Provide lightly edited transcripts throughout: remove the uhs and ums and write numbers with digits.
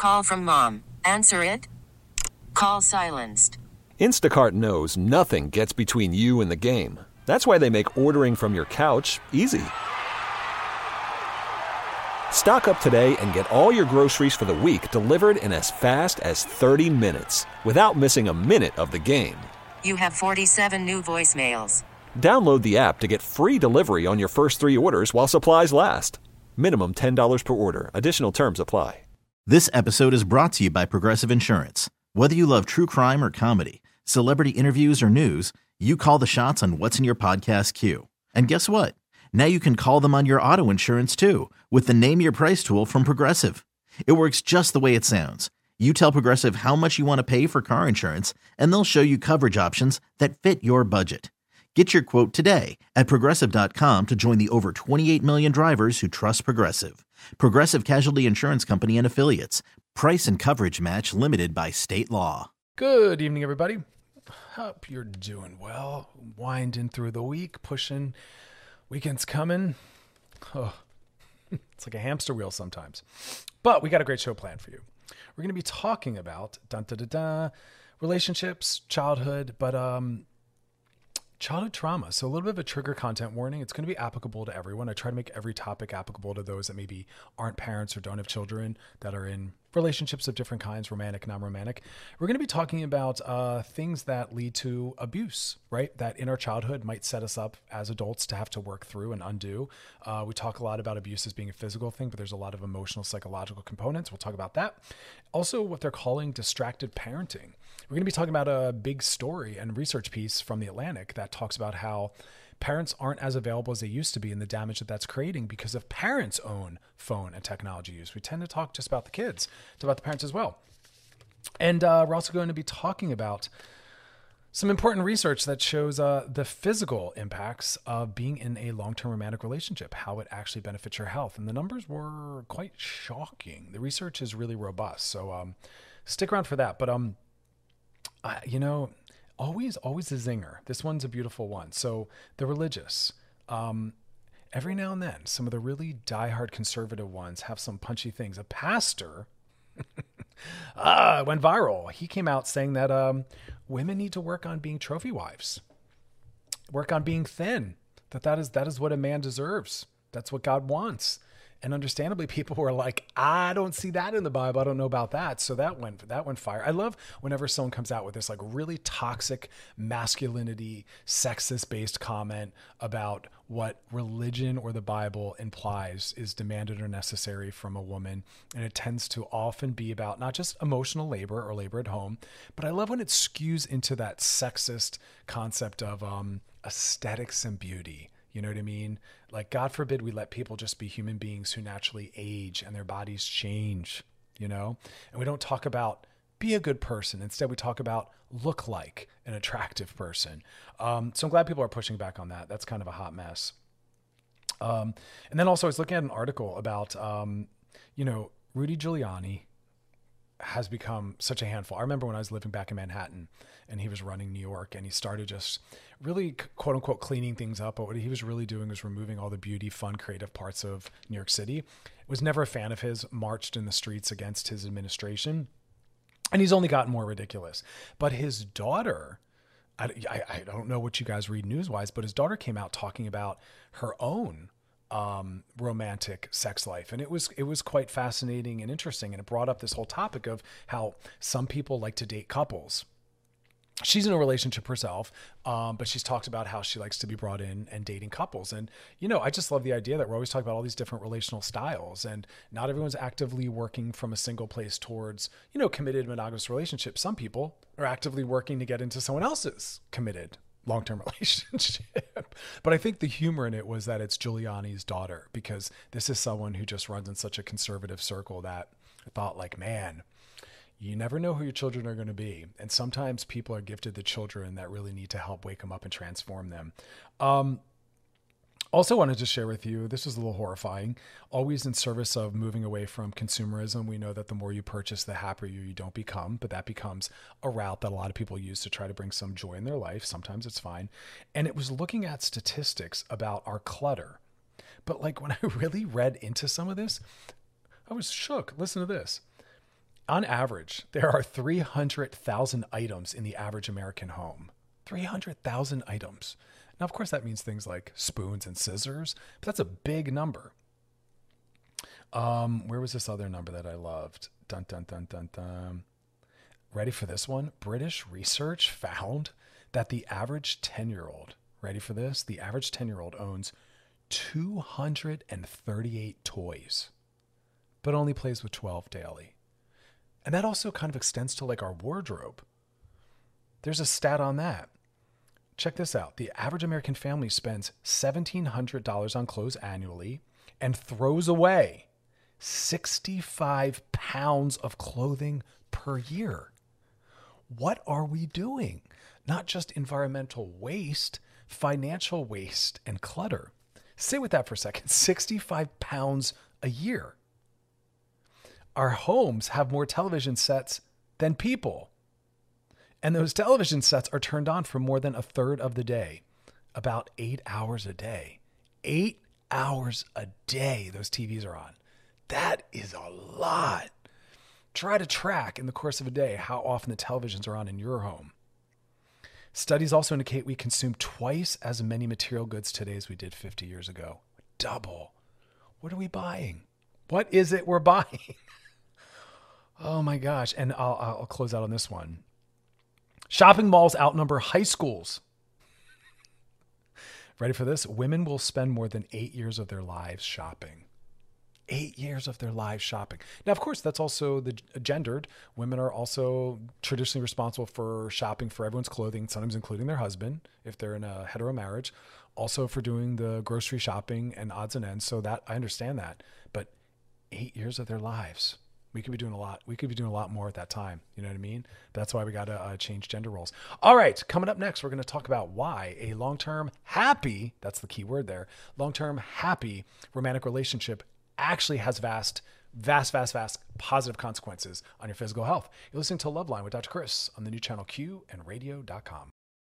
Call from mom. Answer it. Call silenced. Instacart knows nothing gets between you and the game. That's why they make ordering from your couch easy. Stock up today and get all your groceries for the week delivered in as fast as 30 minutes without missing a minute of the game. You have 47 new voicemails. Download the app to get free delivery on your first 3 orders while supplies last. Minimum $10 per order. Additional terms apply. This episode is brought to you by Progressive Insurance. Whether you love true crime or comedy, celebrity interviews or news, you call the shots on what's in your podcast queue. And guess what? Now you can call them on your auto insurance too with the Name Your Price tool from Progressive. It works just the way it sounds. You tell Progressive how much you want to pay for car insurance, and they'll show you coverage options that fit your budget. Get your quote today at Progressive.com to join the over 28 million drivers who trust Progressive. Progressive Casualty Insurance Company and Affiliates. Price and coverage match limited by state law. Good evening, everybody. Hope you're doing well. Winding through the week, pushing. Weekend's coming. Oh, it's like a hamster wheel sometimes. But we got a great show planned for you. We're going to be talking about relationships, childhood, but childhood trauma. So a little bit of a trigger content warning. It's going to be applicable to everyone. I try to make every topic applicable to those that maybe aren't parents or don't have children, that are in relationships of different kinds, romantic, non-romantic. We're going to be talking about things that lead to abuse, right? That in our childhood might set us up as adults to have to work through and undo. We talk a lot about abuse as being a physical thing, but there's a lot of emotional, psychological components. We'll talk about that. Also, what they're calling distracted parenting. We're going to be talking about a big story and research piece from The Atlantic that talks about how parents aren't as available as they used to be and the damage that that's creating because of parents' own phone and technology use. We tend to talk just about the kids, talk about the parents as well. And we're also going to be talking about some important research that shows the physical impacts of being in a long-term romantic relationship, how it actually benefits your health. And the numbers were quite shocking. The research is really robust. So stick around for that. But, always a zinger. This one's a beautiful one. So the religious, every now and then, some of the really diehard conservative ones have some punchy things. A pastor went viral. He came out saying that women need to work on being trophy wives, work on being thin, that is what a man deserves. That's what God wants. And understandably, people were like, I don't see that in the Bible. I don't know about that. So that went fire. I love whenever someone comes out with this like really toxic masculinity, sexist based comment about what religion or the Bible implies is demanded or necessary from a woman. And it tends to often be about not just emotional labor or labor at home, but I love when it skews into that sexist concept of aesthetics and beauty. You know what I mean? Like, God forbid we let people just be human beings who naturally age and their bodies change, you know? And we don't talk about be a good person. Instead, we talk about look like an attractive person. So I'm glad people are pushing back on that. That's kind of a hot mess. And then also I was looking at an article about, Rudy Giuliani has become such a handful. I remember when I was living back in Manhattan and he was running New York and he started just really quote unquote cleaning things up. But what he was really doing was removing all the beauty, fun, creative parts of New York City. Was never a fan of his, marched in the streets against his administration. And he's only gotten more ridiculous. But his daughter, I don't know what you guys read news-wise, but his daughter came out talking about her own romantic sex life. And it was quite fascinating and interesting. And it brought up this whole topic of how some people like to date couples. She's in a relationship herself, but she's talked about how she likes to be brought in and dating couples. And, I just love the idea that we're always talking about all these different relational styles, and not everyone's actively working from a single place towards, committed monogamous relationships. Some people are actively working to get into someone else's committed long-term relationship. But I think the humor in it was that it's Giuliani's daughter, because this is someone who just runs in such a conservative circle that I thought, like, man, you never know who your children are going to be. And sometimes people are gifted the children that really need to help wake them up and transform them. Also wanted to share with you, this is a little horrifying, always in service of moving away from consumerism. We know that the more you purchase, the happier you don't become, but that becomes a route that a lot of people use to try to bring some joy in their life. Sometimes it's fine. And it was looking at statistics about our clutter. But like when I really read into some of this, I was shook. Listen to this. On average, there are 300,000 items in the average American home. 300,000 items. Now, of course, that means things like spoons and scissors, but that's a big number. Where was this other number that I loved? Dun, dun, dun, dun, dun. Ready for this one? British research found that the average 10-year-old, ready for this? The average 10-year-old owns 238 toys, but only plays with 12 daily. And that also kind of extends to like our wardrobe. There's a stat on that. Check this out. The average American family spends $1,700 on clothes annually and throws away 65 pounds of clothing per year. What are we doing? Not just environmental waste, financial waste and clutter. Sit with that for a second. 65 pounds a year. Our homes have more television sets than people. And those television sets are turned on for more than a third of the day. About 8 hours a day. 8 hours a day those TVs are on. That is a lot. Try to track in the course of a day how often the televisions are on in your home. Studies also indicate we consume twice as many material goods today as we did 50 years ago. Double. What are we buying? What is it we're buying? Oh my gosh. And I'll close out on this one. Shopping malls outnumber high schools. Ready for this? Women will spend more than 8 years of their lives shopping. 8 years of their lives shopping. Now, of course, that's also the gendered. Women are also traditionally responsible for shopping for everyone's clothing, sometimes including their husband, if they're in a hetero marriage. Also for doing the grocery shopping and odds and ends. So that I understand that. But 8 years of their lives. We could be doing a lot. We could be doing a lot more at that time. You know what I mean? That's why we got to change gender roles. All right. Coming up next, we're going to talk about why a long-term happy, that's the key word there, long-term happy romantic relationship actually has vast positive consequences on your physical health. You're listening to Loveline with Dr. Chris on the new channel Q and radio.com.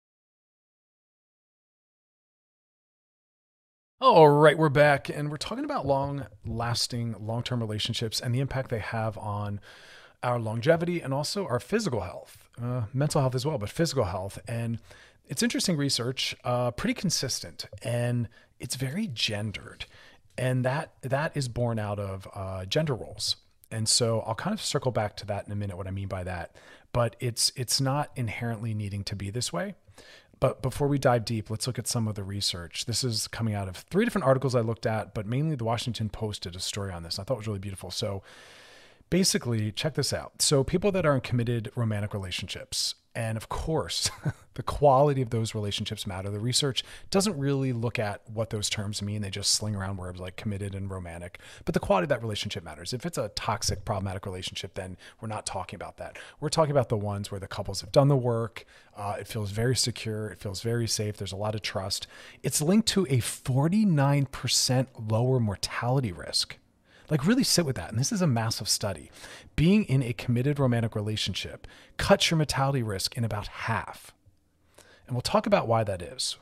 All right, we're back and we're talking about long-lasting, long-term relationships and the impact they have on our longevity and also our physical health, mental health as well, but physical health. And it's interesting research, pretty consistent, and it's very gendered. And that is born out of gender roles. And so I'll kind of circle back to that in a minute, what I mean by that. But it's not inherently needing to be this way. But before we dive deep, let's look at some of the research. This is coming out of 3 different articles I looked at, but mainly the Washington Post did a story on this. I thought it was really beautiful. So basically, check this out. So people that are in committed romantic relationships, and of course, the quality of those relationships matter. The research doesn't really look at what those terms mean. They just sling around words like committed and romantic. But the quality of that relationship matters. If it's a toxic, problematic relationship, then we're not talking about that. We're talking about the ones where the couples have done the work. It feels very secure. It feels very safe. There's a lot of trust. It's linked to a 49% lower mortality risk. Like, really sit with that. And this is a massive study. Being in a committed romantic relationship cuts your mortality risk in about half. And we'll talk about why that is.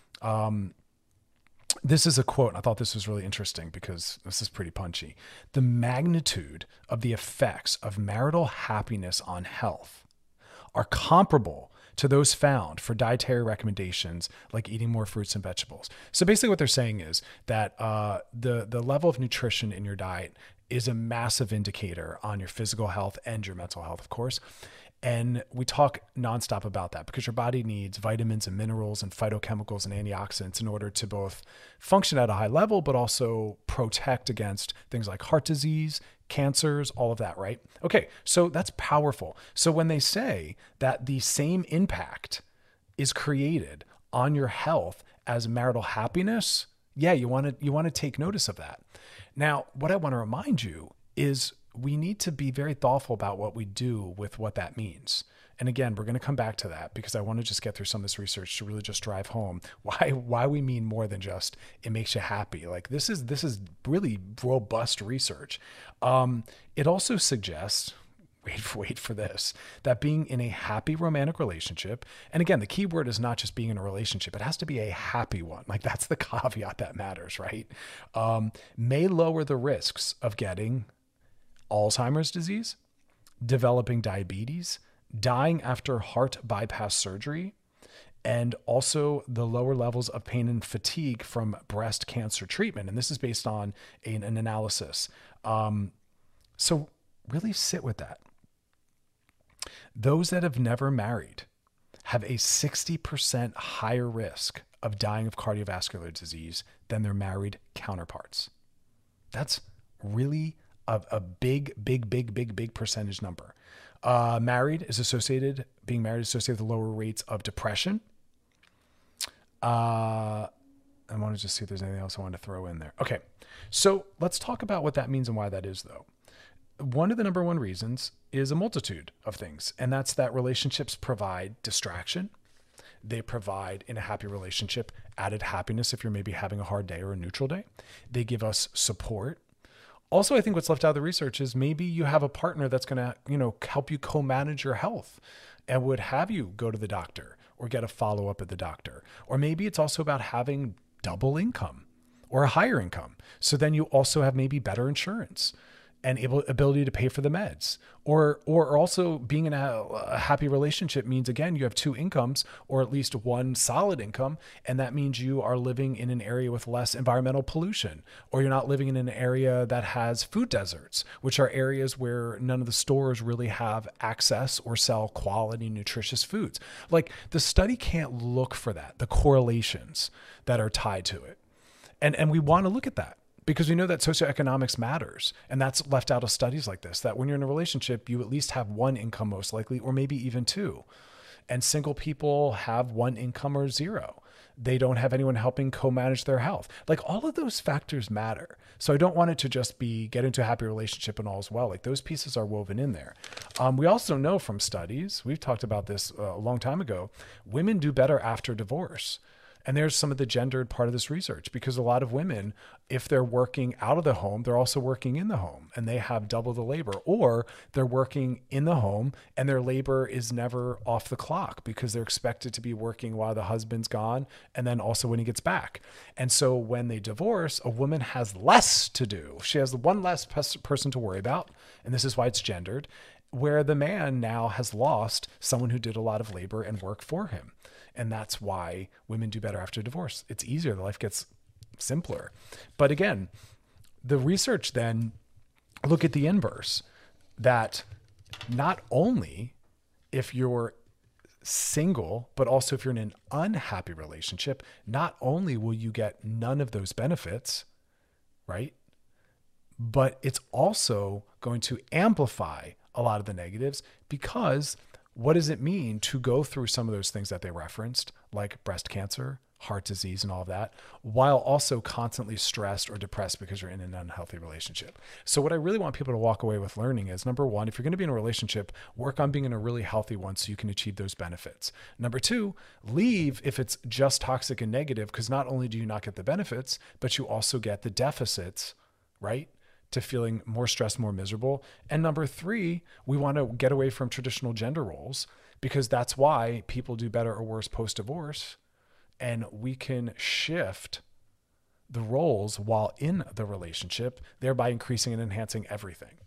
This is a quote. And I thought this was really interesting because this is pretty punchy. The magnitude of the effects of marital happiness on health are comparable to those found for dietary recommendations like eating more fruits and vegetables. So basically what they're saying is that the level of nutrition in your diet is a massive indicator on your physical health and your mental health, of course. And we talk nonstop about that because your body needs vitamins and minerals and phytochemicals and antioxidants in order to both function at a high level, but also protect against things like heart disease, cancers, all of that, right? Okay, so that's powerful. So when they say that the same impact is created on your health as marital happiness, yeah, you want to take notice of that. Now, what I want to remind you is we need to be very thoughtful about what we do with what that means. And again, we're going to come back to that because I want to just get through some of this research to really just drive home why we mean more than just it makes you happy. Like this is really robust research. It also suggests, wait for this, that being in a happy romantic relationship, and again, the key word is not just being in a relationship, it has to be a happy one. Like that's the caveat that matters, right? May lower the risks of getting Alzheimer's disease, developing diabetes, dying after heart bypass surgery, and also the lower levels of pain and fatigue from breast cancer treatment. And this is based on an analysis. So really sit with that. Those that have never married have a 60% higher risk of dying of cardiovascular disease than their married counterparts. That's really a big percentage number. Being married is associated with lower rates of depression. I want to just see if there's anything else I wanted to throw in there. Okay. So let's talk about what that means and why that is, though. One of the number one reasons is a multitude of things, and that's that relationships provide distraction. They provide, in a happy relationship, added happiness if you're maybe having a hard day or a neutral day. They give us support. Also, I think what's left out of the research is maybe you have a partner that's going to, help you co-manage your health and would have you go to the doctor or get a follow-up at the doctor. Or maybe it's also about having double income or a higher income. So then you also have maybe better insurance and ability to pay for the meds, or also being in a happy relationship means, again, you have two incomes or at least one solid income. And that means you are living in an area with less environmental pollution, or you're not living in an area that has food deserts, which are areas where none of the stores really have access or sell quality, nutritious foods. Like, the study can't look for that, the correlations that are tied to it. And we want to look at that, because we know that socioeconomics matters. And that's left out of studies like this, that when you're in a relationship, you at least have one income most likely, or maybe even two. And single people have one income or zero. They don't have anyone helping co-manage their health. Like, all of those factors matter. So I don't want it to just be get into a happy relationship and all is well. Like, those pieces are woven in there. We also know from studies, we've talked about this a long time ago, women do better after divorce. And there's some of the gendered part of this research, because a lot of women, if they're working out of the home, they're also working in the home, and they have double the labor, or they're working in the home and their labor is never off the clock because they're expected to be working while the husband's gone and then also when he gets back. And so when they divorce, a woman has less to do. She has one less person to worry about. And this is why it's gendered, where the man now has lost someone who did a lot of labor and work for him. And that's why women do better after divorce. It's easier. The life gets simpler. But again, the research then look at the inverse, that not only if you're single, but also if you're in an unhappy relationship, not only will you get none of those benefits, right? But it's also going to amplify a lot of the negatives, because what does it mean to go through some of those things that they referenced, like breast cancer, heart disease, and all of that, while also constantly stressed or depressed because you're in an unhealthy relationship? So what I really want people to walk away with learning is, number one, if you're going to be in a relationship, work on being in a really healthy one so you can achieve those benefits. Number two, leave if it's just toxic and negative, because not only do you not get the benefits, but you also get the deficits, right? To feeling more stressed, more miserable. And number three, we want to get away from traditional gender roles, because that's why people do better or worse post-divorce. And we can shift the roles while in the relationship, thereby increasing and enhancing everything.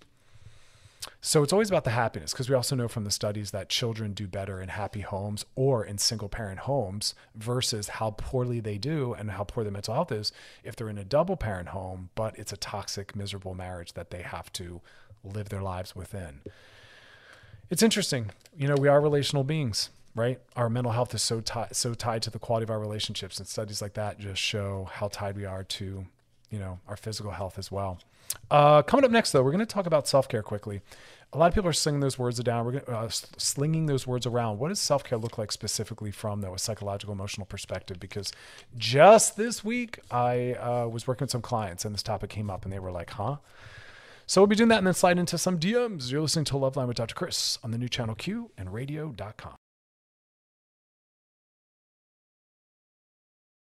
So it's always about the happiness, because we also know from the studies that children do better in happy homes or in single parent homes versus how poorly they do and how poor their mental health is if they're in a double parent home, but it's a toxic, miserable marriage that they have to live their lives within. It's interesting. We are relational beings, right? Our mental health is so tied to the quality of our relationships, and studies like that just show how tied we are to, our physical health as well. Coming up next, though, we're going to talk about self-care quickly. A lot of people are slinging those words down. We're slinging those words around. What does self-care look like specifically from, though, a psychological, emotional perspective? Because just this week, I was working with some clients and this topic came up and they were like, huh? So we'll be doing that and then slide into some DMs. You're listening to Loveline with Dr. Chris on the new channel Q and radio.com.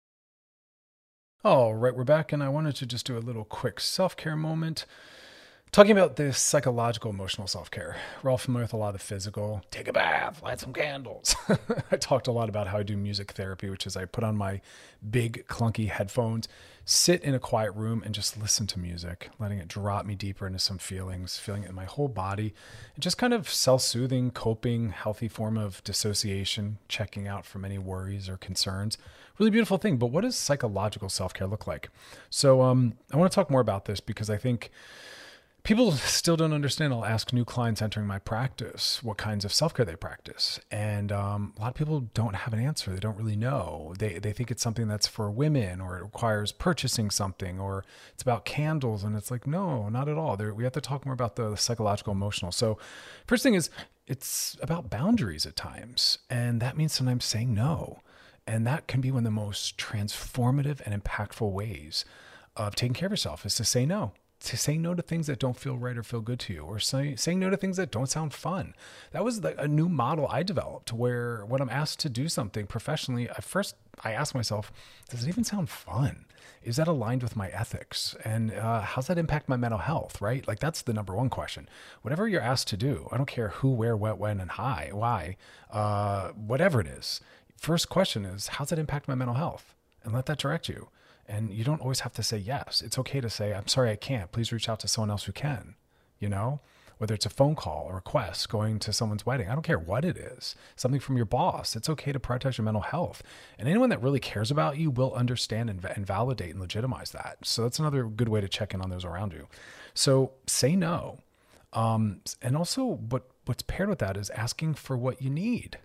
All right, we're back, and I wanted to just do a little quick self-care moment. Talking about this psychological, emotional self-care. We're all familiar with a lot of the physical. Take a bath, light some candles. I talked a lot about how I do music therapy, which is I put on my big clunky headphones, sit in a quiet room and just listen to music, letting it drop me deeper into some feelings, feeling it in my whole body. And just kind of self-soothing, coping, healthy form of dissociation, checking out from any worries or concerns. Really beautiful thing. But what does psychological self-care look like? So I want to talk more about this because I think people still don't understand. I'll ask new clients entering my practice what kinds of self-care they practice. And a lot of people don't have an answer. They don't really know. They think it's something that's for women, or it requires purchasing something, or it's about candles. And it's like, no, not at all. We have to talk more about the psychological, emotional. So first thing is it's about boundaries at times. And that means sometimes saying no. And that can be one of the most transformative and impactful ways of taking care of yourself, is to say no. To say no to things that don't feel right or feel good to you, or saying no to things that don't sound fun. That was a new model I developed, where when I'm asked to do something professionally, I ask myself, does it even sound fun? Is that aligned with my ethics? And how's that impact my mental health, right? Like, that's the number one question. Whatever you're asked to do, I don't care who, where, what, when, and why, whatever it is. First question is, how's that impact my mental health? And let that direct you. And you don't always have to say yes. It's okay to say, I'm sorry, I can't. Please reach out to someone else who can, whether it's a phone call, a request, going to someone's wedding. I don't care what it is. Something from your boss. It's okay to prioritize your mental health. And anyone that really cares about you will understand and validate and legitimize that. So that's another good way to check in on those around you. So say no. And also what's paired with that is asking for what you need.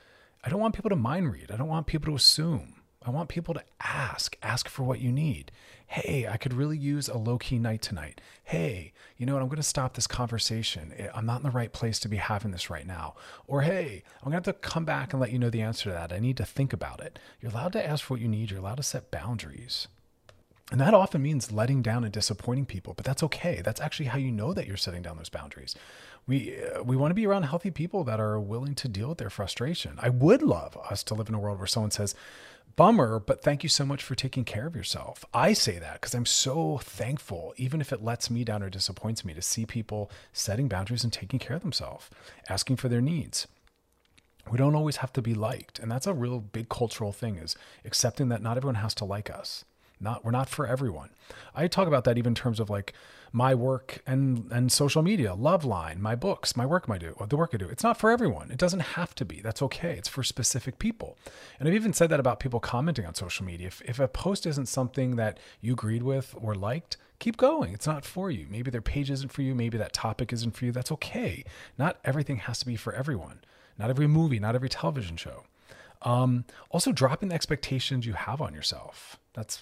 I don't want people to mind read. I don't want people to assume. I want people to ask for what you need. Hey, I could really use a low-key night tonight. Hey, you know what? I'm going to stop this conversation. I'm not in the right place to be having this right now. Or, hey, I'm going to have to come back and let you know the answer to that. I need to think about it. You're allowed to ask for what you need. You're allowed to set boundaries. And that often means letting down and disappointing people, but that's okay. That's actually how you know that you're setting down those boundaries. We want to be around healthy people that are willing to deal with their frustration. I would love us to live in a world where someone says, bummer, but thank you so much for taking care of yourself. I say that because I'm so thankful, even if it lets me down or disappoints me, to see people setting boundaries and taking care of themselves, asking for their needs. We don't always have to be liked. And that's a real big cultural thing, is accepting that not everyone has to like us. We're not for everyone. I talk about that even in terms of like my work and social media, Loveline, my books, the work I do. It's not for everyone. It doesn't have to be. That's okay. It's for specific people. And I've even said that about people commenting on social media. If a post isn't something that you agreed with or liked, keep going. It's not for you. Maybe their page isn't for you. Maybe that topic isn't for you. That's okay. Not everything has to be for everyone. Not every movie, not every television show. Also, dropping the expectations you have on yourself.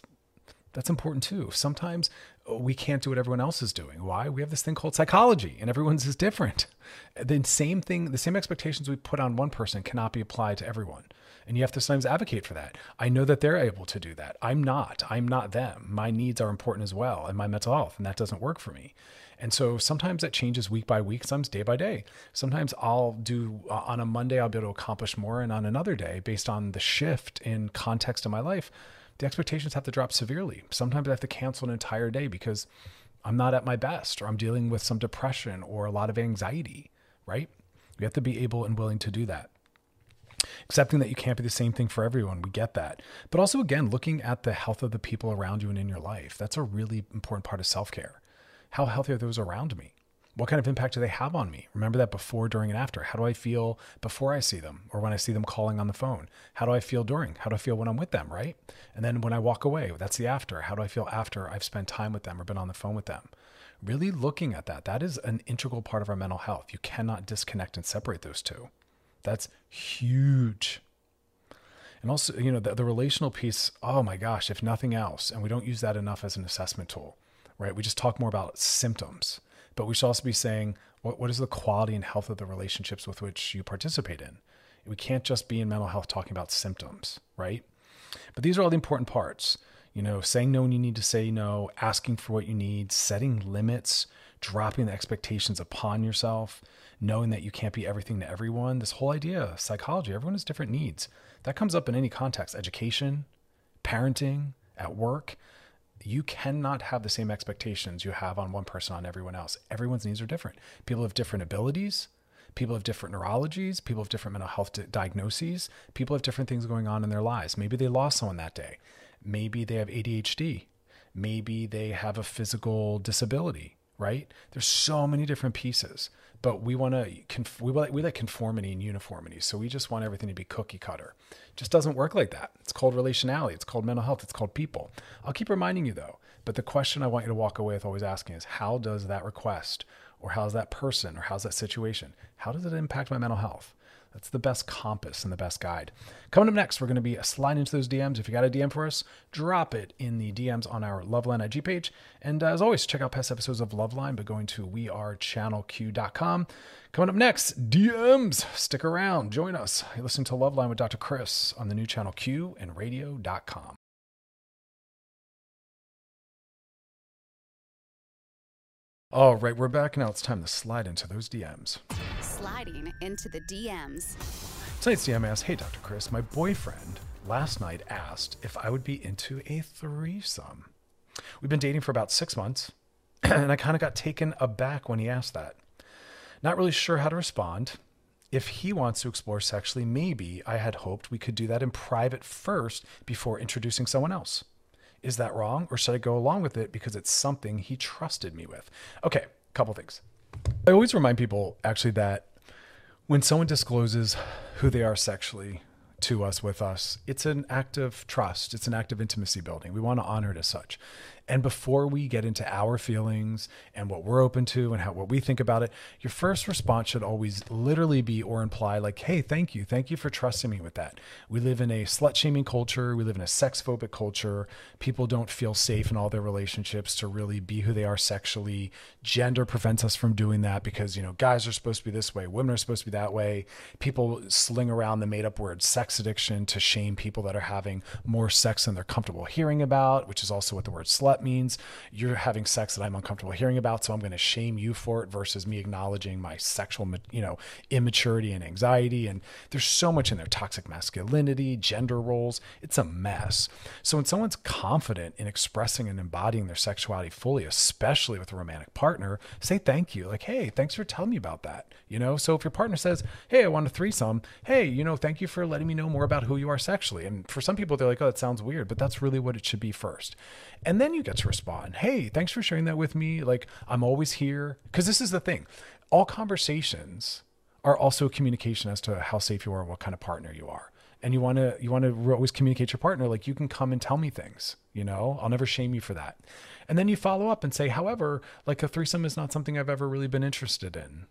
That's important too. Sometimes we can't do what everyone else is doing. Why? We have this thing called psychology, and everyone's is different. The same expectations we put on one person cannot be applied to everyone. And you have to sometimes advocate for that. I know that they're able to do that. I'm not them. My needs are important as well, and my mental health, and that doesn't work for me. And so sometimes that changes week by week, sometimes day by day. Sometimes I'll do, on a Monday, I'll be able to accomplish more. And on another day, based on the shift in context of my life, the expectations have to drop severely. Sometimes I have to cancel an entire day because I'm not at my best, or I'm dealing with some depression or a lot of anxiety, right? We have to be able and willing to do that. Accepting that you can't be the same thing for everyone. We get that. But also, again, looking at the health of the people around you and in your life. That's a really important part of self-care. How healthy are those around me? What kind of impact do they have on me? Remember that before, during, and after. How do I feel before I see them, or when I see them calling on the phone? How do I feel during? How do I feel when I'm with them, right? And then when I walk away, that's the after. How do I feel after I've spent time with them or been on the phone with them? Really looking at that. That is an integral part of our mental health. You cannot disconnect and separate those two. That's huge. And also, the relational piece, oh my gosh, if nothing else, and we don't use that enough as an assessment tool, right? We just talk more about symptoms. But we should also be saying, what is the quality and health of the relationships with which you participate in? We can't just be in mental health talking about symptoms, right? But these are all the important parts. Saying no when you need to say no, asking for what you need, setting limits, dropping the expectations upon yourself, knowing that you can't be everything to everyone. This whole idea, psychology, everyone has different needs. That comes up in any context, education, parenting, at work. you cannot have the same expectations you have on one person on everyone else. Everyone's needs are different. People have different abilities. People have different neurologies. People have different mental health diagnoses. People have different things going on in their lives. Maybe they lost someone that day. Maybe they have ADHD. Maybe they have a physical disability, right? There's so many different pieces, but we want to, we like conformity and uniformity. So we just want everything to be cookie cutter. It just doesn't work like that. It's called relationality. It's called mental health. It's called people. I'll keep reminding you though, but the question I want you to walk away with always asking is, how does that request, or how's that person, or how's that situation, how does it impact my mental health? That's the best compass and the best guide. Coming up next, we're going to be sliding into those DMs. If you got a DM for us, drop it in the DMs on our Loveline IG page. And as always, check out past episodes of Loveline by going to wearechannelq.com. Coming up next, DMs. Stick around. Join us. You listen to Loveline with Dr. Chris on the new channel Q and radio.com. All right, we're back now. It's time to slide into those DMs. Sliding into the DMs. Tonight's DM asked, hey, Dr. Chris, my boyfriend last night asked if I would be into a threesome. We've been dating for about 6 months, and I kind of got taken aback when he asked that. Not really sure how to respond. If he wants to explore sexually, maybe I had hoped we could do that in private first before introducing someone else. Is that wrong, or should I go along with it because it's something he trusted me with? Okay, couple things. I always remind people actually that when someone discloses who they are sexually to us, with us, it's an act of trust. It's an act of intimacy building. We want to honor it as such. And before we get into our feelings and what we're open to and what we think about it, your first response should always literally be or imply like, hey, thank you. Thank you for trusting me with that. We live in a slut-shaming culture. We live in a sex-phobic culture. People don't feel safe in all their relationships to really be who they are sexually. Gender prevents us from doing that because, guys are supposed to be this way. Women are supposed to be that way. People sling around the made-up word sex addiction to shame people that are having more sex than they're comfortable hearing about, which is also what the word slut means. You're having sex that I'm uncomfortable hearing about, so I'm going to shame you for it versus me acknowledging my sexual, immaturity and anxiety. And there's so much in there: toxic masculinity, gender roles. It's a mess. So when someone's confident in expressing and embodying their sexuality fully, especially with a romantic partner, say thank you. Like, hey, thanks for telling me about that. So if your partner says, hey, I want a threesome, hey, thank you for letting me know more about who you are sexually. And for some people, they're like, oh, that sounds weird, but that's really what it should be first. And then you get to respond, hey, thanks for sharing that with me. Like, I'm always here. Because this is the thing. All conversations are also communication as to how safe you are and what kind of partner you are. And you want to always communicate your partner, like, you can come and tell me things, I'll never shame you for that. And then you follow up and say, however, like, a threesome is not something I've ever really been interested in,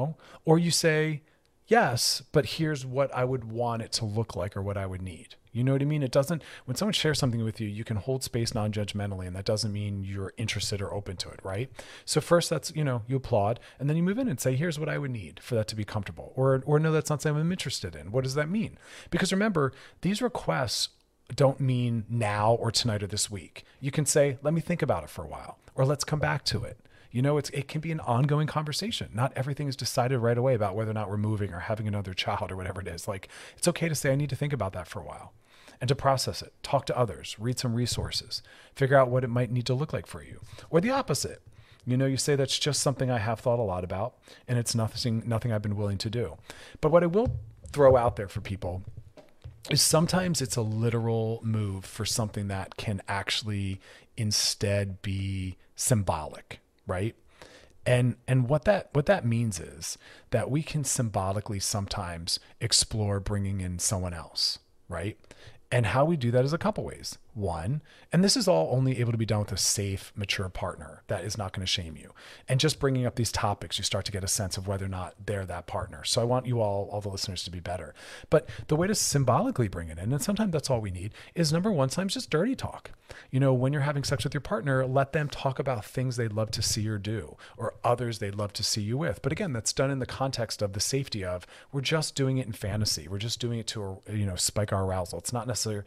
or you say, yes, but here's what I would want it to look like or what I would need. You know what I mean? It doesn't, when someone shares something with you, you can hold space non-judgmentally, and that doesn't mean you're interested or open to it, right? So first that's, you applaud, and then you move in and say, here's what I would need for that to be comfortable. Or no, that's not something I'm interested in. What does that mean? Because remember, these requests don't mean now or tonight or this week. You can say, let me think about it for a while, or let's come back to it. It can be an ongoing conversation. Not everything is decided right away about whether or not we're moving or having another child or whatever it is. Like, it's okay to say, I need to think about that for a while and to process it. Talk to others, read some resources, figure out what it might need to look like for you. Or the opposite. You say that's just something I have thought a lot about, and it's nothing I've been willing to do. But what I will throw out there for people is sometimes it's a literal move for something that can actually instead be symbolic. Right. And what that means is that we can symbolically sometimes explore bringing in someone else. Right. And how we do that is a couple ways. One, and this is all only able to be done with a safe, mature partner that is not going to shame you. And just bringing up these topics, you start to get a sense of whether or not they're that partner. So I want you all the listeners, to be better. But the way to symbolically bring it in, and sometimes that's all we need, is number one, sometimes just dirty talk. When you're having sex with your partner, let them talk about things they'd love to see or do, or others they'd love to see you with. But again, that's done in the context of the safety of, we're just doing it in fantasy. We're just doing it to, spike our arousal. It's not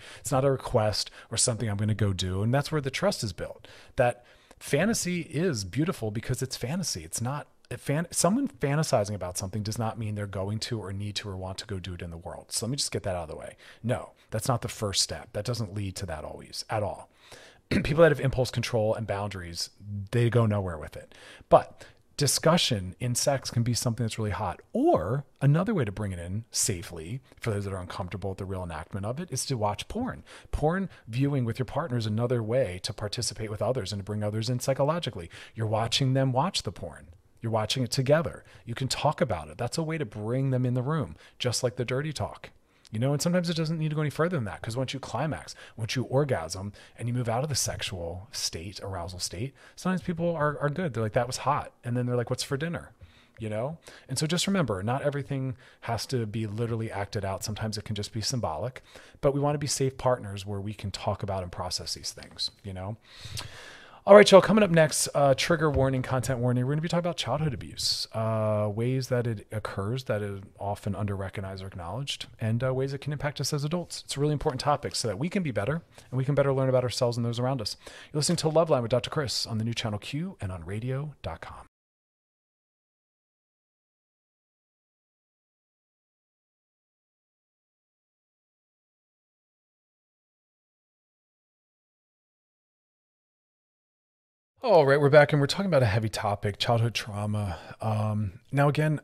a request or something I'm going to go do. And that's where the trust is built. That fantasy is beautiful because it's fantasy. It's not someone fantasizing about something does not mean they're going to or need to or want to go do it in the world. So let me just get that out of the way. No, that's not the first step. That doesn't lead to that always at all. People that have impulse control and boundaries, they go nowhere with it. But discussion in sex can be something that's really hot. Or another way to bring it in safely for those that are uncomfortable with the real enactment of it is to watch porn. Porn viewing with your partner is another way to participate with others and to bring others in psychologically. You're watching them watch the porn. You're watching it together. You can talk about it. That's a way to bring them in the room, just like the dirty talk. And sometimes it doesn't need to go any further than that, because once you climax, once you orgasm and you move out of the sexual state, arousal state, sometimes people are good. They're like, that was hot. And then they're like, what's for dinner? And so just remember, not everything has to be literally acted out. Sometimes it can just be symbolic, but we want to be safe partners where we can talk about and process these things, All right, y'all, coming up next, trigger warning, content warning. We're going to be talking about childhood abuse, ways that it occurs that is often under-recognized or acknowledged, and ways it can impact us as adults. It's a really important topic so that we can be better and we can better learn about ourselves and those around us. You're listening to Loveline with Dr. Chris on the new channel Q and on radio.com. All right, we're back and we're talking about a heavy topic, childhood trauma. Now, again,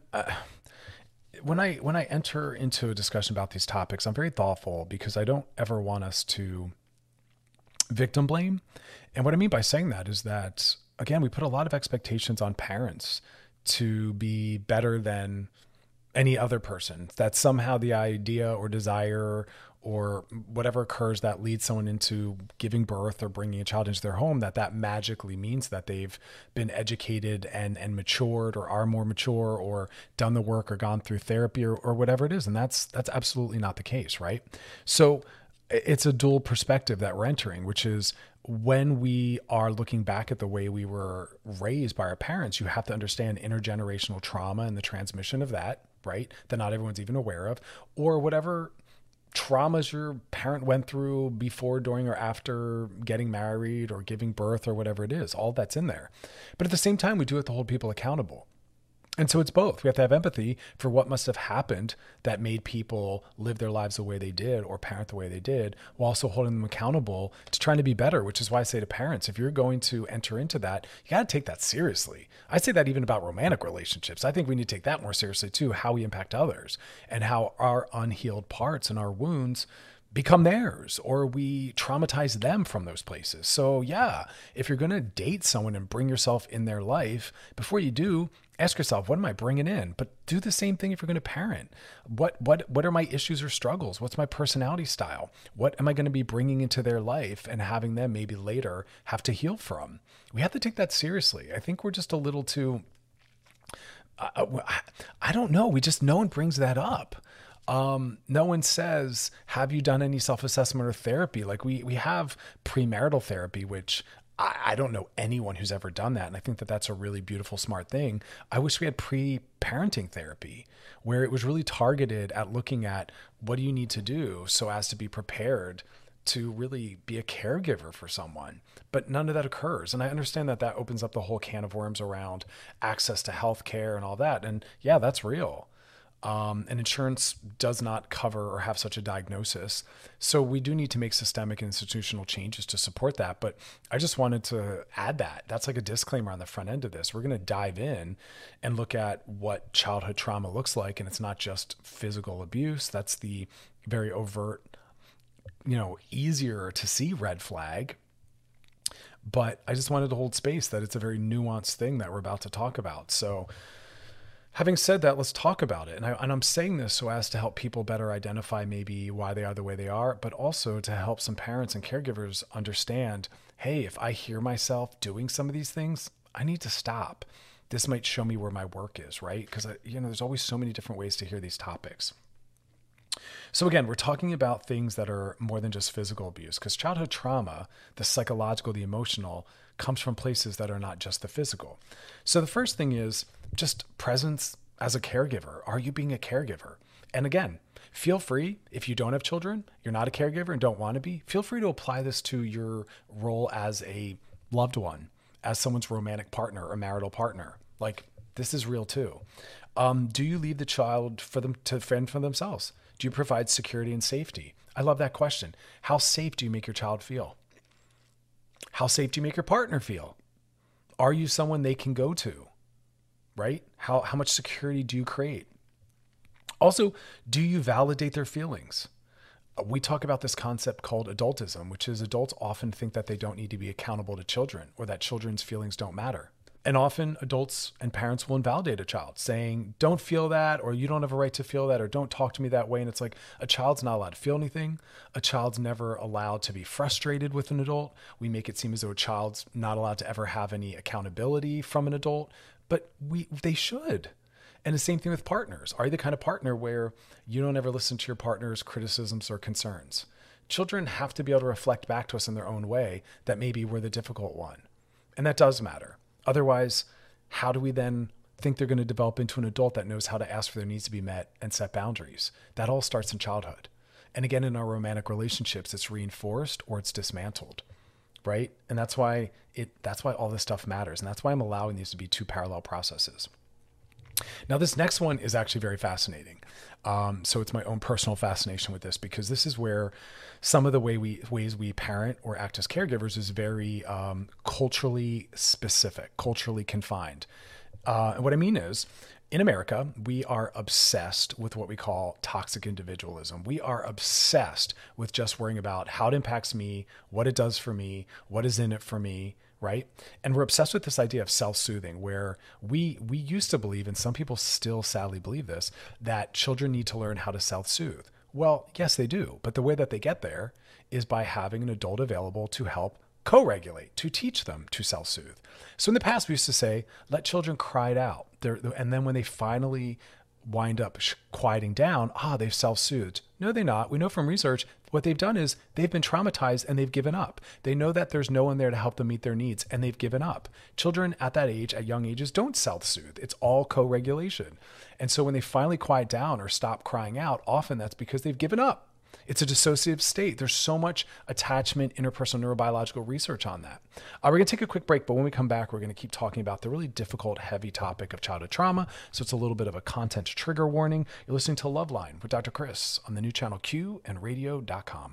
when I enter into a discussion about these topics, I'm very thoughtful because I don't ever want us to victim blame. And what I mean by saying that is that, again, we put a lot of expectations on parents to be better than any other person, that somehow the idea or desire or whatever occurs that leads someone into giving birth or bringing a child into their home, that magically means that they've been educated and matured or are more mature or done the work or gone through therapy or whatever it is. And that's absolutely not the case, right? So it's a dual perspective that we're entering, which is when we are looking back at the way we were raised by our parents, you have to understand intergenerational trauma and the transmission of that, right? That not everyone's even aware of, or whatever traumas your parent went through before, during, or after getting married or giving birth or whatever it is. All that's in there. But at the same time, we do have to hold people accountable. And so it's both. We have to have empathy for what must have happened that made people live their lives the way they did or parent the way they did, while also holding them accountable to trying to be better, which is why I say to parents, if you're going to enter into that, you got to take that seriously. I say that even about romantic relationships. I think we need to take that more seriously too, how we impact others and how our unhealed parts and our wounds become theirs, or we traumatize them from those places. So yeah, if you're going to date someone and bring yourself in their life, before you do, ask yourself, what am I bringing in? But do the same thing if you're going to parent. What are my issues or struggles? What's my personality style? What am I going to be bringing into their life and having them maybe later have to heal from? We have to take that seriously. I think we're just a little too, I don't know. No one brings that up. No one says, have you done any self-assessment or therapy? Like we have premarital therapy, which I don't know anyone who's ever done that. And I think that that's a really beautiful, smart thing. I wish we had pre-parenting therapy where it was really targeted at looking at what do you need to do so as to be prepared to really be a caregiver for someone. But none of that occurs. And I understand that opens up the whole can of worms around access to healthcare and all that. And yeah, that's real. And insurance does not cover or have such a diagnosis. So we do need to make systemic and institutional changes to support that. But I just wanted to add that. That's like a disclaimer on the front end of this. We're going to dive in and look at what childhood trauma looks like. And it's not just physical abuse. That's the very overt, easier to see red flag. But I just wanted to hold space that it's a very nuanced thing that we're about to talk about. So having said that, let's talk about it. And I'm saying this so as to help people better identify maybe why they are the way they are, but also to help some parents and caregivers understand, hey, if I hear myself doing some of these things, I need to stop. This might show me where my work is, right? Because, there's always so many different ways to hear these topics. So again, we're talking about things that are more than just physical abuse, because childhood trauma, the psychological, the emotional, comes from places that are not just the physical. So the first thing is just presence as a caregiver. Are you being a caregiver? And again, feel free, if you don't have children, you're not a caregiver and don't want to be, feel free to apply this to your role as a loved one, as someone's romantic partner or marital partner. Like, this is real too. Do you leave the child for them to fend for themselves? Do you provide security and safety? I love that question. How safe do you make your child feel? How safe do you make your partner feel? Are you someone they can go to, right? How much security do you create? Also, do you validate their feelings? We talk about this concept called adultism, which is adults often think that they don't need to be accountable to children or that children's feelings don't matter. And often adults and parents will invalidate a child saying, don't feel that, or you don't have a right to feel that, or don't talk to me that way. And it's like, a child's not allowed to feel anything. A child's never allowed to be frustrated with an adult. We make it seem as though a child's not allowed to ever have any accountability from an adult, but they should. And the same thing with partners. Are you the kind of partner where you don't ever listen to your partner's criticisms or concerns? Children have to be able to reflect back to us in their own way that maybe we're the difficult one. And that does matter. Otherwise, how do we then think they're going to develop into an adult that knows how to ask for their needs to be met and set boundaries? That all starts in childhood. And again, in our romantic relationships, it's reinforced or it's dismantled, right? And that's why all this stuff matters. And that's why I'm allowing these to be two parallel processes. Now, this next one is actually very fascinating. So it's my own personal fascination with this, because this is where some of the ways we parent or act as caregivers is very culturally specific, culturally confined. And what I mean is, in America, we are obsessed with what we call toxic individualism. We are obsessed with just worrying about how it impacts me, what it does for me, what is in it for me, right? And we're obsessed with this idea of self-soothing, where we used to believe, and some people still sadly believe this, that children need to learn how to self-soothe. Well, yes, they do. But the way that they get there is by having an adult available to help co-regulate, to teach them to self-soothe. So in the past, we used to say, let children cry it out. And then when they finally wind up quieting down, they've self-soothed. No, they're not. We know from research, what they've done is they've been traumatized and they've given up. They know that there's no one there to help them meet their needs, and they've given up. Children at that age, at young ages, don't self-soothe. It's all co-regulation. And so when they finally quiet down or stop crying out, often that's because they've given up. It's a dissociative state. There's so much attachment, interpersonal neurobiological research on that. We're going to take a quick break, but when we come back, we're going to keep talking about the really difficult, heavy topic of childhood trauma. So it's a little bit of a content trigger warning. You're listening to Loveline with Dr. Chris on the new channel Q and radio.com.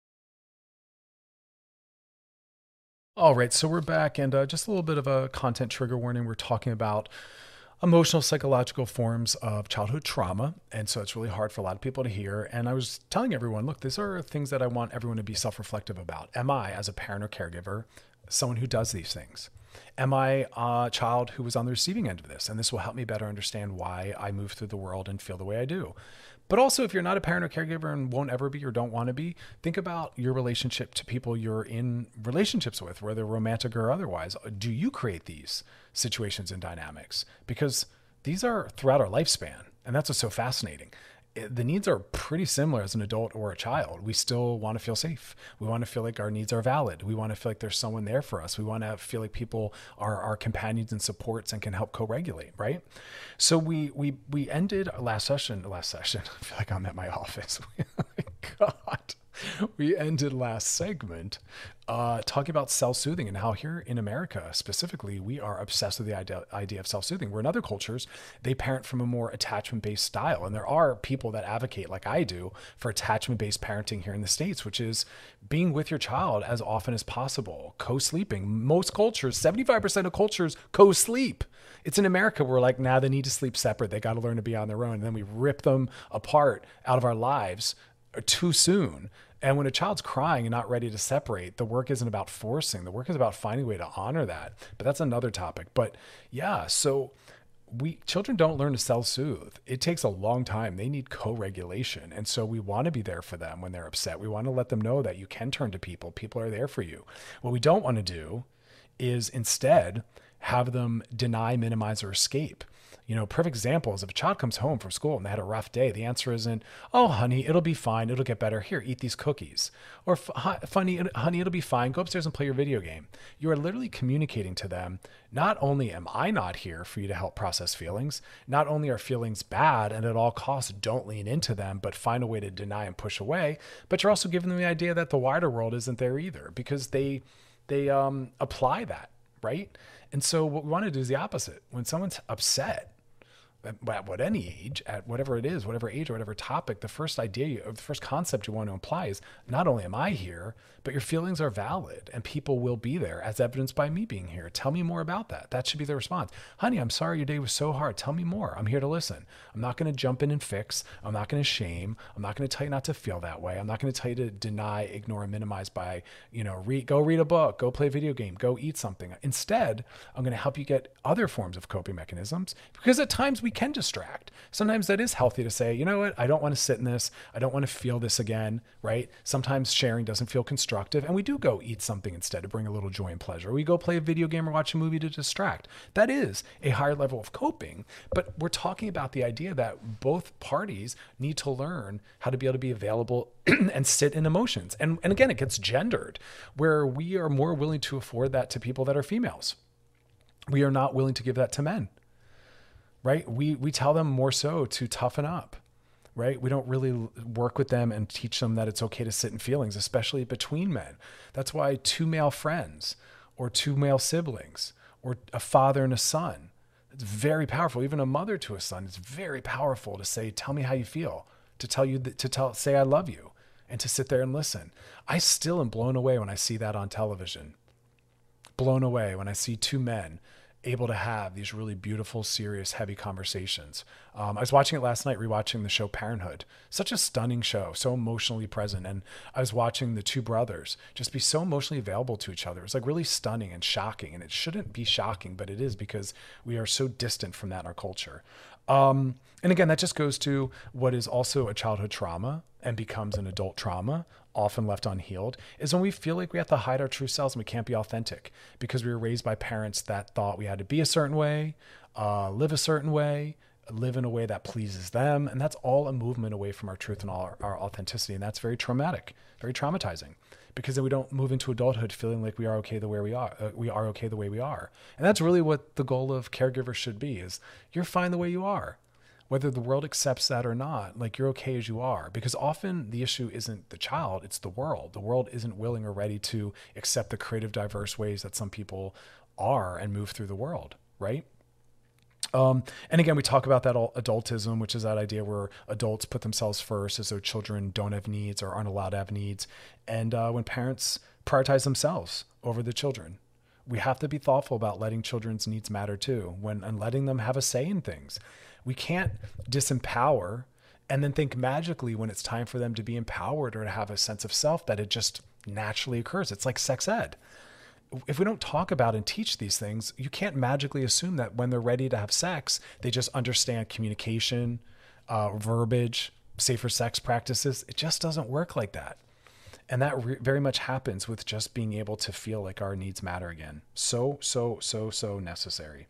All right, so we're back, and just a little bit of a content trigger warning. We're talking about emotional, psychological forms of childhood trauma. And so it's really hard for a lot of people to hear. And I was telling everyone, look, these are things that I want everyone to be self-reflective about. Am I, as a parent or caregiver, someone who does these things? Am I a child who was on the receiving end of this? And this will help me better understand why I move through the world and feel the way I do. But also, if you're not a parent or caregiver and won't ever be or don't want to be, think about your relationship to people you're in relationships with, whether romantic or otherwise. Do you create these situations and dynamics? Because these are throughout our lifespan, and that's what's so fascinating. The needs are pretty similar as an adult or a child. We still want to feel safe. We want to feel like our needs are valid. We want to feel like there's someone there for us. We want to feel like people are our companions and supports and can help co-regulate, right? So we ended last session. I feel like I'm at my office. Oh my God. We ended last segment talking about self-soothing and how here in America specifically, we are obsessed with the idea of self-soothing, where in other cultures, they parent from a more attachment-based style. And there are people that advocate, like I do, for attachment-based parenting here in the States, which is being with your child as often as possible, co-sleeping. Most cultures, 75% of cultures co-sleep. It's in America where we're like, they need to sleep separate. They got to learn to be on their own. And then we rip them apart out of our lives too soon. And when a child's crying and not ready to separate, the work isn't about forcing. The work is about finding a way to honor that. But that's another topic. But yeah, so children don't learn to self-soothe. It takes a long time. They need co-regulation. And so we want to be there for them when they're upset. We want to let them know that you can turn to people. People are there for you. What we don't want to do is instead have them deny, minimize, or escape. Perfect example is if a child comes home from school and they had a rough day, the answer isn't, oh, honey, it'll be fine. It'll get better. Here, eat these cookies. Or, honey, it'll be fine. Go upstairs and play your video game. You are literally communicating to them, not only am I not here for you to help process feelings, not only are feelings bad and at all costs don't lean into them, but find a way to deny and push away, but you're also giving them the idea that the wider world isn't there either, because they apply that, right? And so what we want to do is the opposite. When someone's upset, at what any age, at whatever it is, whatever age or whatever topic, the first idea or the first concept you want to imply is not only am I here, but your feelings are valid and people will be there as evidenced by me being here. Tell me more about that. That should be the response. Honey, I'm sorry your day was so hard. Tell me more. I'm here to listen. I'm not going to jump in and fix. I'm not going to shame. I'm not going to tell you not to feel that way. I'm not going to tell you to deny, ignore, and minimize by, go read a book, go play a video game, go eat something. Instead, I'm going to help you get other forms of coping mechanisms, because at times we can distract. Sometimes that is healthy to say, you know what? I don't want to sit in this. I don't want to feel this again, right? Sometimes sharing doesn't feel constructive, and we do go eat something instead to bring a little joy and pleasure. We go play a video game or watch a movie to distract. That is a higher level of coping, but we're talking about the idea that both parties need to learn how to be able to be available and sit in emotions. And again, it gets gendered, where we are more willing to afford that to people that are females. We are not willing to give that to men, right? We tell them more so to toughen up, right? We don't really work with them and teach them that it's okay to sit in feelings, especially between men. That's why two male friends or two male siblings or a father and a son, it's very powerful. Even a mother to a son, it's very powerful to say, tell me how you feel, say I love you, and to sit there and listen. I still am blown away when I see that on television. Blown away when I see two men able to have these really beautiful, serious, heavy conversations. I was watching it last night, rewatching the show Parenthood. Such a stunning show, so emotionally present. And I was watching the two brothers just be so emotionally available to each other. It was like really stunning and shocking. And it shouldn't be shocking, but it is, because we are so distant from that in our culture. And again, that just goes to what is also a childhood trauma and becomes an adult trauma, often left unhealed, is when we feel like we have to hide our true selves and we can't be authentic because we were raised by parents that thought we had to be a certain way, live a certain way, live in a way that pleases them. And that's all a movement away from our truth and our authenticity. And that's very traumatic, very traumatizing, because then we don't move into adulthood feeling like we are okay the way we are. We are okay the way we are. And that's really what the goal of caregivers should be, is you're fine the way you are. Whether the world accepts that or not, like, you're okay as you are. Because often the issue isn't the child, it's the world. The world isn't willing or ready to accept the creative, diverse ways that some people are and move through the world, right? And again, we talk about that adultism, which is that idea where adults put themselves first as though children don't have needs or aren't allowed to have needs. And when parents prioritize themselves over the children, we have to be thoughtful about letting children's needs matter too, and letting them have a say in things. We can't disempower and then think magically when it's time for them to be empowered or to have a sense of self that it just naturally occurs. It's like sex ed. If we don't talk about and teach these things, you can't magically assume that when they're ready to have sex, they just understand communication, verbiage, safer sex practices. It just doesn't work like that. And that very much happens with just being able to feel like our needs matter again. So necessary.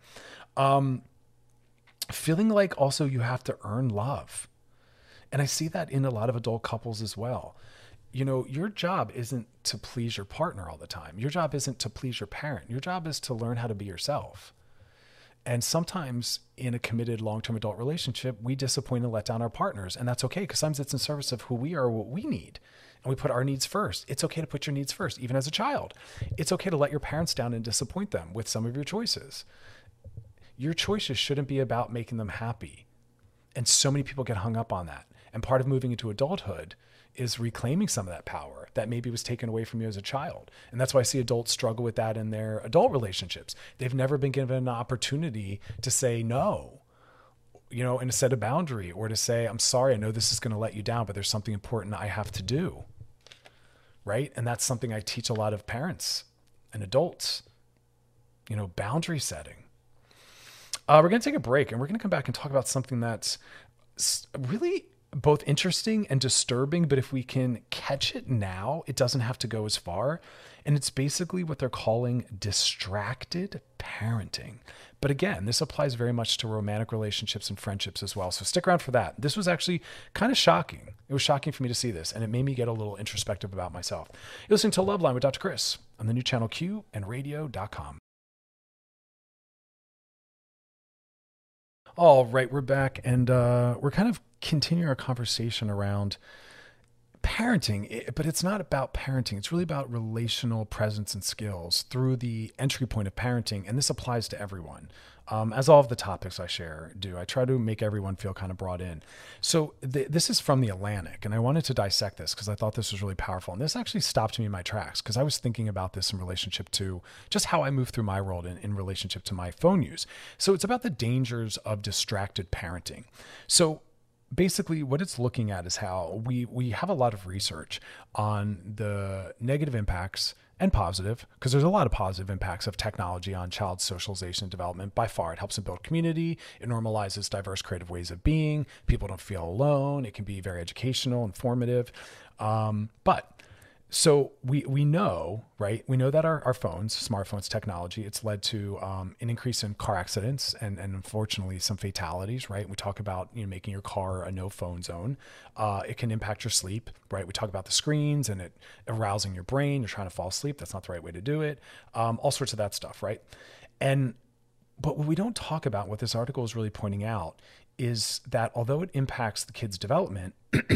Feeling like also you have to earn love. And I see that in a lot of adult couples as well. Your job isn't to please your partner all the time. Your job isn't to please your parent. Your job is to learn how to be yourself. And sometimes in a committed long-term adult relationship, we disappoint and let down our partners. And that's okay, because sometimes it's in service of who we are, what we need. And we put our needs first. It's okay to put your needs first, even as a child. It's okay to let your parents down and disappoint them with some of your choices. Your choices shouldn't be about making them happy. And so many people get hung up on that. And part of moving into adulthood is reclaiming some of that power that maybe was taken away from you as a child. And that's why I see adults struggle with that in their adult relationships. They've never been given an opportunity to say no, and to set a boundary, or to say, I'm sorry, I know this is going to let you down, but there's something important I have to do. Right? And that's something I teach a lot of parents and adults, boundary setting. We're going to take a break, and we're going to come back and talk about something that's really both interesting and disturbing, but if we can catch it now, it doesn't have to go as far. And it's basically what they're calling distracted parenting. But again, this applies very much to romantic relationships and friendships as well. So stick around for that. This was actually kind of shocking. It was shocking for me to see this, and it made me get a little introspective about myself. You're listening to Loveline with Dr. Chris on the new channel Q and radio.com. All right, we're back, and we're kind of continuing our conversation around parenting, but it's not about parenting. It's really about relational presence and skills through the entry point of parenting. And this applies to everyone. As all of the topics I share do, I try to make everyone feel kind of brought in. So this is from The Atlantic, and I wanted to dissect this because I thought this was really powerful. And this actually stopped me in my tracks because I was thinking about this in relationship to just how I move through my world in relationship to my phone use. So it's about the dangers of distracted parenting. So basically what it's looking at is how we have a lot of research on the negative impacts and positive, because there's a lot of positive impacts of technology on child socialization and development. By far, it helps them build community. It normalizes diverse creative ways of being. People don't feel alone. It can be very educational, informative. So we know, right? We know that our phones, smartphones, technology, it's led to an increase in car accidents and unfortunately some fatalities, right? We talk about making your car a no phone zone. It can impact your sleep, right? We talk about the screens and it arousing your brain. You're trying to fall asleep. That's not the right way to do it. All sorts of that stuff, right? But what we don't talk about, what this article is really pointing out, is that although it impacts the kid's development,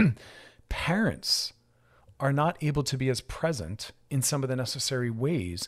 parents are not able to be as present in some of the necessary ways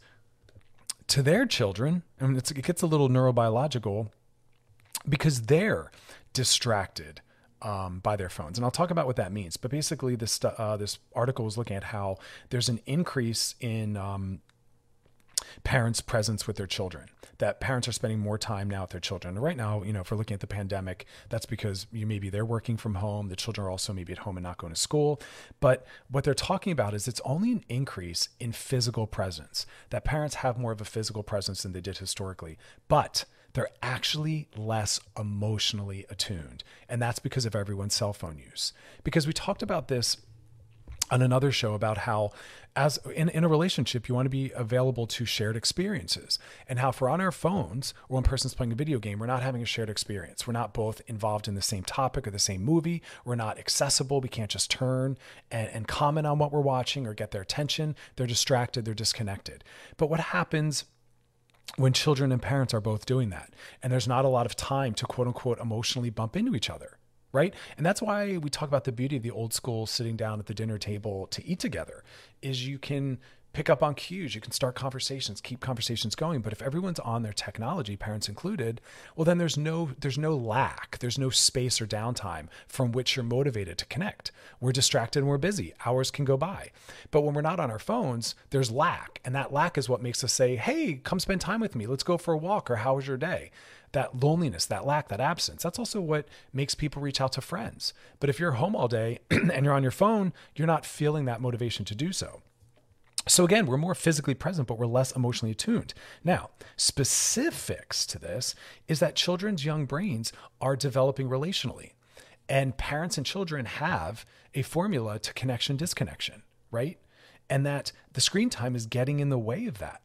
to their children. And it gets a little neurobiological because they're distracted by their phones. And I'll talk about what that means. But basically this article is looking at how there's an increase in parents' presence with their children, that parents are spending more time now with their children. And right now, if we're looking at the pandemic, that's because maybe they're working from home. The children are also maybe at home and not going to school. But what they're talking about is it's only an increase in physical presence, that parents have more of a physical presence than they did historically. But they're actually less emotionally attuned. And that's because of everyone's cell phone use. Because we talked about this on another show about how as in a relationship, you want to be available to shared experiences, and how if we're on our phones or one person's playing a video game, we're not having a shared experience. We're not both involved in the same topic or the same movie. We're not accessible. We can't just turn and comment on what we're watching or get their attention. They're distracted. They're disconnected. But what happens when children and parents are both doing that? And there's not a lot of time to quote unquote emotionally bump into each other. Right. And that's why we talk about the beauty of the old school sitting down at the dinner table to eat together is you can pick up on cues. You can start conversations, keep conversations going. But if everyone's on their technology, parents included, well, then there's no lack. There's no space or downtime from which you're motivated to connect. We're distracted and we're busy. Hours can go by. But when we're not on our phones, there's lack. And that lack is what makes us say, hey, come spend time with me. Let's go for a walk. Or how was your day? That loneliness, that lack, that absence, that's also what makes people reach out to friends. But if you're home all day and you're on your phone, you're not feeling that motivation to do so. So again, we're more physically present, but we're less emotionally attuned. Now, specifics to this is that children's young brains are developing relationally, and parents and children have a formula to connection, disconnection, right? And that the screen time is getting in the way of that.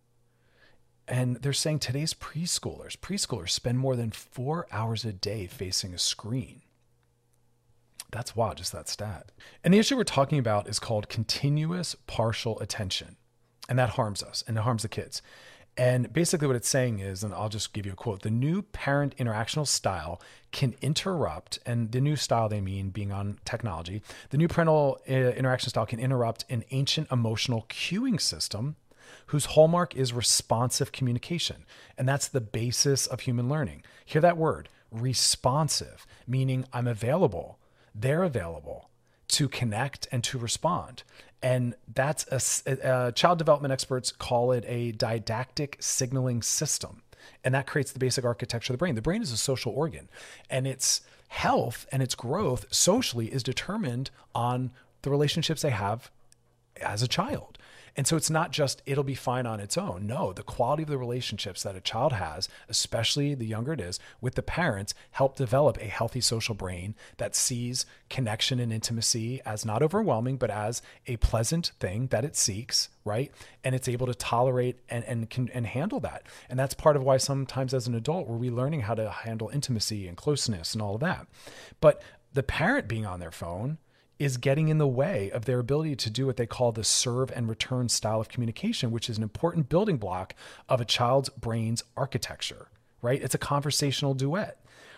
And they're saying today's preschoolers spend more than 4 hours a day facing a screen. That's wild, just that stat. And the issue we're talking about is called continuous partial attention. And that harms us and it harms the kids. And basically what it's saying is, and I'll just give you a quote, the new parent interactional style can interrupt, and the new style they mean being on technology, the new parental interaction style can interrupt an ancient emotional cueing system whose hallmark is responsive communication. And that's the basis of human learning. Hear that word, responsive, meaning I'm available, they're available to connect and to respond. And that's child development experts call it a didactic signaling system. And that creates the basic architecture of the brain. The brain is a social organ, and its health and its growth socially is determined on the relationships they have as a child. And so it's not just it'll be fine on its own. No, the quality of the relationships that a child has, especially the younger it is, with the parents, help develop a healthy social brain that sees connection and intimacy as not overwhelming, but as a pleasant thing that it seeks, right? And it's able to tolerate and handle that. And that's part of why sometimes as an adult, we're relearning how to handle intimacy and closeness and all of that. But the parent being on their phone is getting in the way of their ability to do what they call the serve and return style of communication, which is an important building block of a child's brain's architecture, right? It's a conversational duet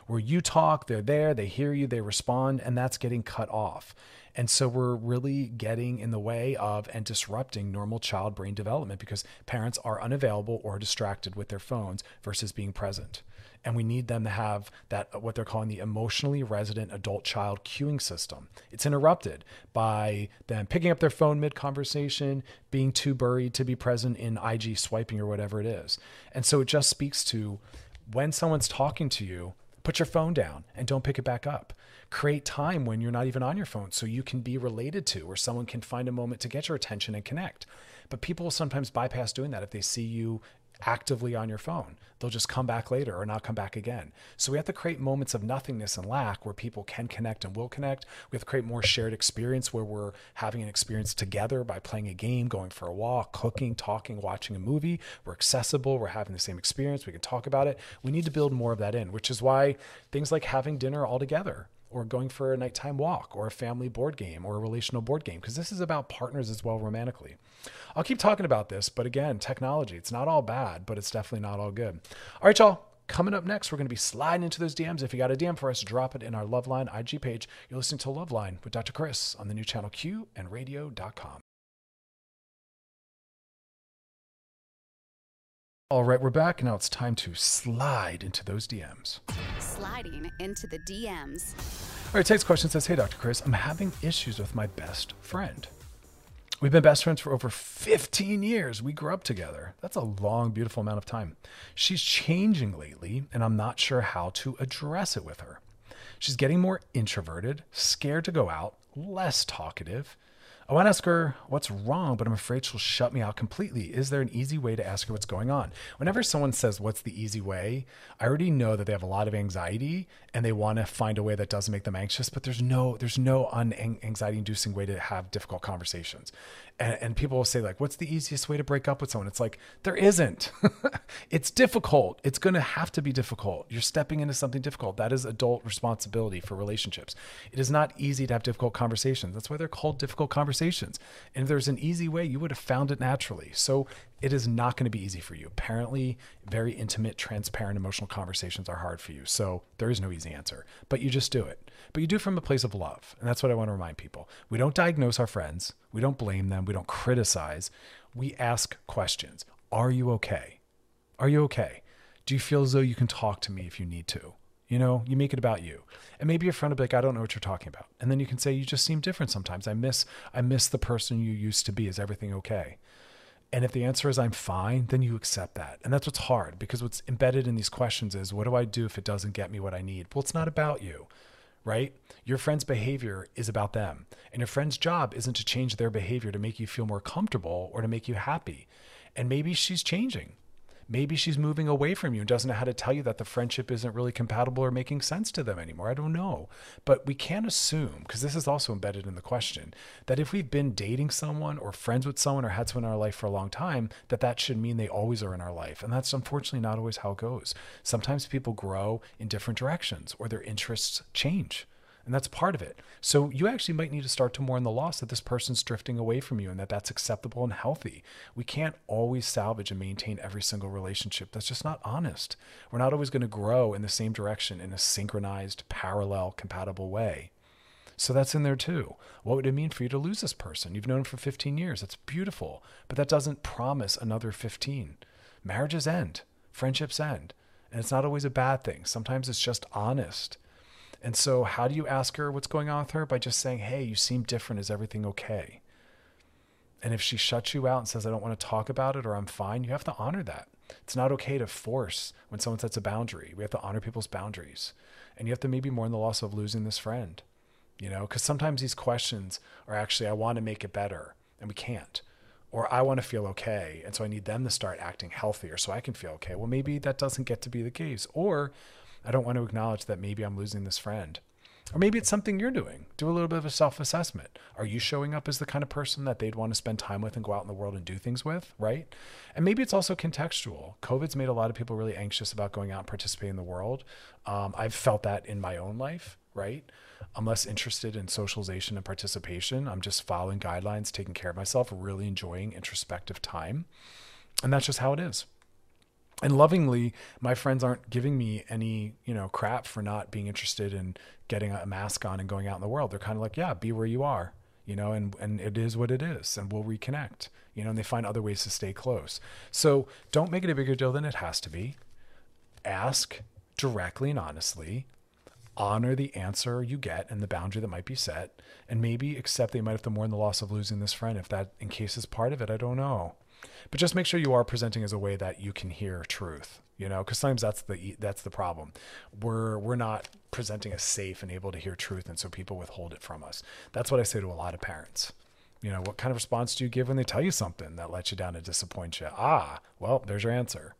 where you talk, they're there, they hear you, they respond, and that's getting cut off. And so we're really getting in the way of and disrupting normal child brain development because parents are unavailable or distracted with their phones versus being present. And we need them to have that, what they're calling the emotionally resident adult child cueing system. It's interrupted by them picking up their phone mid-conversation, being too buried to be present in IG swiping or whatever it is. And so it just speaks to when someone's talking to you, put your phone down and don't pick it back up. Create time when you're not even on your phone so you can be related to, or someone can find a moment to get your attention and connect. But people will sometimes bypass doing that if they see you actively on your phone. They'll just come back later or not come back again. So we have to create moments of nothingness and lack where people can connect and will connect. We have to create more shared experience where we're having an experience together by playing a game, going for a walk, cooking, talking, watching a movie. We're accessible. We're having the same experience. We can talk about it. We need to build more of that in, which is why things like having dinner all together, or going for a nighttime walk, or a family board game, or a relational board game, because this is about partners as well romantically. I'll keep talking about this, but again, technology, it's not all bad, but it's definitely not all good. All right, y'all. Coming up next, we're going to be sliding into those DMs. If you got a DM for us, drop it in our Loveline IG page. You're listening to Loveline with Dr. Chris on the new channel Q and radio.com. All right, we're back. Now it's time to slide into those DMs. Sliding into the DMs. All right, text question says, hey, Dr. Chris, I'm having issues with my best friend. We've been best friends for over 15 years. We grew up together. That's a long, beautiful amount of time. She's changing lately, and I'm not sure how to address it with her. She's getting more introverted, scared to go out, less talkative. I want to ask her what's wrong, but I'm afraid she'll shut me out completely. Is there an easy way to ask her what's going on? Whenever someone says, what's the easy way? I already know that they have a lot of anxiety and they want to find a way that doesn't make them anxious, but there's no anxiety inducing way to have difficult conversations. And people will say like, what's the easiest way to break up with someone? It's like, there isn't. It's difficult. It's going to have to be difficult. You're stepping into something difficult. That is adult responsibility for relationships. It is not easy to have difficult conversations. That's why they're called difficult conversations. And if there's an easy way, you would have found it naturally. So it is not going to be easy for you. Apparently, very intimate, transparent, emotional conversations are hard for you. So there is no easy answer, but you just do it. But you do it from a place of love. And that's what I want to remind people. We don't diagnose our friends. We don't blame them. We don't criticize. We ask questions. Are you okay? Are you okay? Do you feel as though you can talk to me if you need to? You know, you make it about you. And maybe your friend will be like, I don't know what you're talking about. And then you can say, you just seem different sometimes. I miss the person you used to be. Is everything okay? And if the answer is I'm fine, then you accept that. And that's what's hard, because what's embedded in these questions is, what do I do if it doesn't get me what I need? Well, it's not about you, right? Your friend's behavior is about them. And your friend's job isn't to change their behavior to make you feel more comfortable or to make you happy. And maybe she's changing. Maybe she's moving away from you and doesn't know how to tell you that the friendship isn't really compatible or making sense to them anymore. I don't know. But we can't assume, because this is also embedded in the question, that if we've been dating someone or friends with someone or had someone in our life for a long time, that should mean they always are in our life. And that's unfortunately not always how it goes. Sometimes people grow in different directions or their interests change. And that's part of it. So you actually might need to start to mourn the loss that this person's drifting away from you and that that's acceptable and healthy. We can't always salvage and maintain every single relationship. That's just not honest. We're not always going to grow in the same direction in a synchronized, parallel, compatible way. So that's in there too. What would it mean for you to lose this person? You've known him for 15 years. That's beautiful. But that doesn't promise another 15. Marriages end. Friendships end. And it's not always a bad thing. Sometimes it's just honest. And so how do you ask her what's going on with her? By just saying, hey, you seem different. Is everything okay? And if she shuts you out and says, I don't want to talk about it or I'm fine, you have to honor that. It's not okay to force when someone sets a boundary. We have to honor people's boundaries. And you have to maybe mourn the loss of losing this friend, because sometimes these questions are actually, I want to make it better and we can't. Or I want to feel okay. And so I need them to start acting healthier so I can feel okay. Well, maybe that doesn't get to be the case. Or I don't want to acknowledge that maybe I'm losing this friend. Or maybe it's something you're doing. Do a little bit of a self-assessment. Are you showing up as the kind of person that they'd want to spend time with and go out in the world and do things with, right? And maybe it's also contextual. COVID's made a lot of people really anxious about going out and participating in the world. I've felt that in my own life, right? I'm less interested in socialization and participation. I'm just following guidelines, taking care of myself, really enjoying introspective time. And that's just how it is. And lovingly, my friends aren't giving me any, crap for not being interested in getting a mask on and going out in the world. They're kind of like, yeah, be where you are, and it is what it is, and we'll reconnect, and they find other ways to stay close. So don't make it a bigger deal than it has to be. Ask directly and honestly, honor the answer you get and the boundary that might be set, and maybe accept that you might have to mourn the loss of losing this friend. If that in case is part of it, I don't know. But just make sure you are presenting as a way that you can hear truth, because sometimes that's the problem. We're not presenting as safe and able to hear truth. And so people withhold it from us. That's what I say to a lot of parents. What kind of response do you give when they tell you something that lets you down and disappoints you? Well, there's your answer,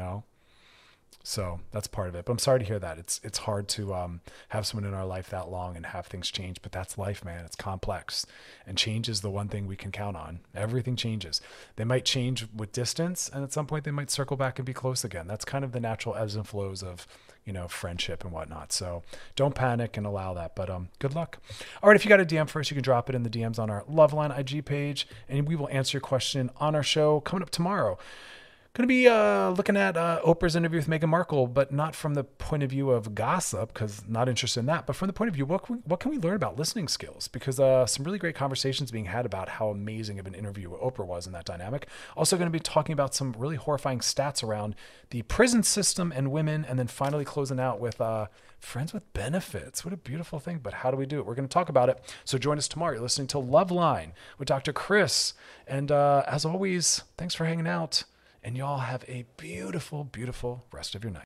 So that's part of it. But I'm sorry to hear that. It's hard to have someone in our life that long and have things change. But that's life, man. It's complex. And change is the one thing we can count on. Everything changes. They might change with distance, and at some point they might circle back and be close again. That's kind of the natural ebbs and flows of, friendship and whatnot. So don't panic and allow that. But good luck. All right, if you got a DM for us, you can drop it in the DMs on our Loveline IG page, and we will answer your question on our show coming up tomorrow. Going to be looking at Oprah's interview with Meghan Markle, but not from the point of view of gossip, because not interested in that, but from the point of view, what can we learn about listening skills? Because some really great conversations being had about how amazing of an interview Oprah was in that dynamic. Also going to be talking about some really horrifying stats around the prison system and women, and then finally closing out with friends with benefits. What a beautiful thing, but how do we do it? We're going to talk about it. So join us tomorrow. You're listening to Loveline with Dr. Chris. And as always, thanks for hanging out. And y'all have a beautiful, beautiful rest of your night.